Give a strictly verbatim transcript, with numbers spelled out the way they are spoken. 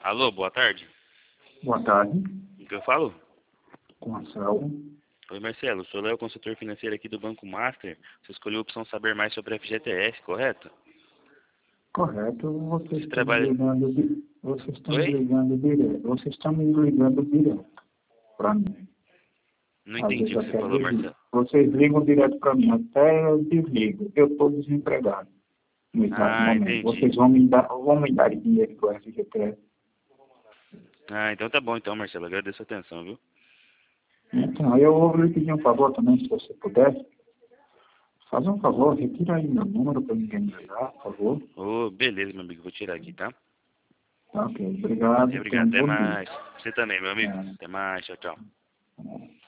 Alô, boa tarde. Boa tarde, O que eu falo? com a Selva. Oi, Marcelo. Sou Léo, consultor financeiro aqui do Banco Master. Você escolheu a opção saber mais sobre a F G T S, correto? Correto, vocês Você estão me trabalha... ligando, di- vocês estão me Oi? ligando direto, vocês estão me ligando direto para mim. Não Às entendi vezes o que você até falou, desligo. Marcelo. Vocês ligam direto para mim, até eu desligo. Eu estou desempregado no exato Ah, momento. entendi. Vocês vão me dar, vão me dar dinheiro para o F G T S. Ah, então tá bom então, Marcelo. Agradeço a atenção, viu? Então, eu vou lhe pedir um favor também, se você puder. Faz um favor, retira aí meu número para ninguém me ligar, por favor. Ô, beleza, meu amigo. Vou tirar aqui, tá? Tá, ok, obrigado. Tenha Obrigado. um Até bom dia. mais. Você também, meu amigo. É. Até mais. Tchau, tchau.